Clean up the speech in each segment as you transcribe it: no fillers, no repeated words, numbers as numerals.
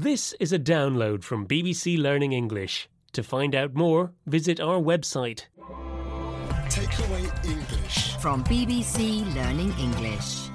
This is a download from BBC Learning English. To find out more, visit our website. Takeaway English From BBC Learning English.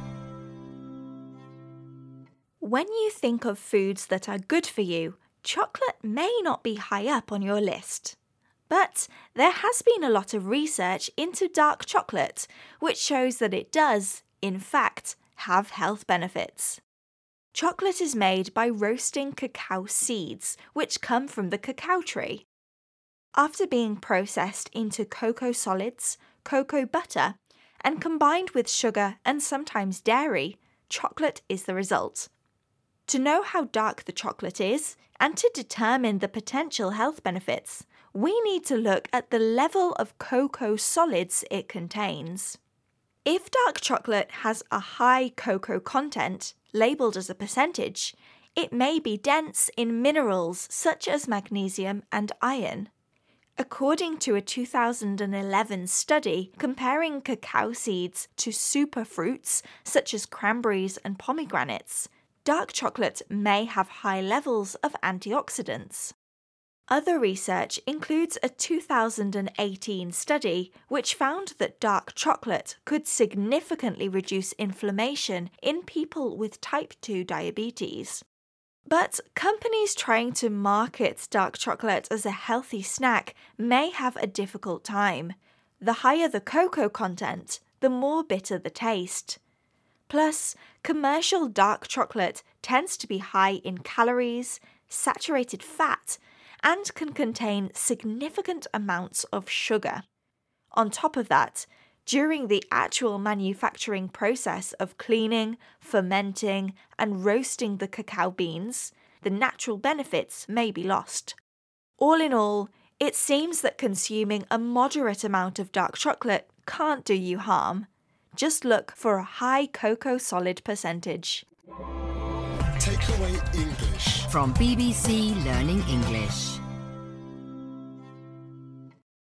When you think of foods that are good for you, chocolate may not be high up on your list. But there has been a lot of research into dark chocolate, which shows that it does, in fact, have health benefits. Chocolate is made by roasting cacao seeds, which come from the cacao tree. After being processed into cocoa solids, cocoa butter, and combined with sugar and sometimes dairy, chocolate is the result. To know how dark the chocolate is, and to determine the potential health benefits, we need to look at the level of cocoa solids it contains. If dark chocolate has a high cocoa content, labelled as a percentage, it may be dense in minerals such as magnesium and iron. According to a 2011 study comparing cacao seeds to superfruits such as cranberries and pomegranates, dark chocolate may have high levels of antioxidants. Other research includes a 2018 study which found that dark chocolate could significantly reduce inflammation in people with type 2 diabetes. But companies trying to market dark chocolate as a healthy snack may have a difficult time. The higher the cocoa content, the more bitter the taste. Plus, commercial dark chocolate tends to be high in calories, saturated fat, and can contain significant amounts of sugar. On top of that, during the actual manufacturing process of cleaning, fermenting, and roasting the cacao beans, the natural benefits may be lost. All in all, it seems that consuming a moderate amount of dark chocolate can't do you harm. Just look for a high cocoa solid percentage. Takeaway English From BBC Learning English.